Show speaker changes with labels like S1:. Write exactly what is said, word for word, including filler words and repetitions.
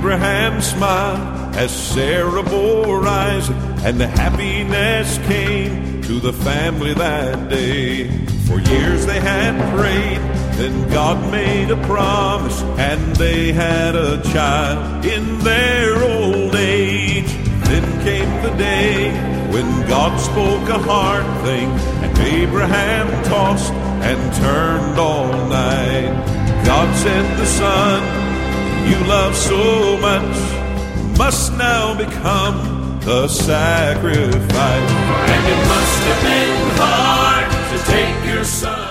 S1: Abraham smiled as Sarah bore Isaac, and the happiness came to the family that day. For years they had prayed, then God made a promise, and they had a child in their old age. Then came the day when God spoke a hard thing, and Abraham tossed and turned all night. God said, the son you love so much must now become the sacrifice.
S2: And it must have been hard to take your son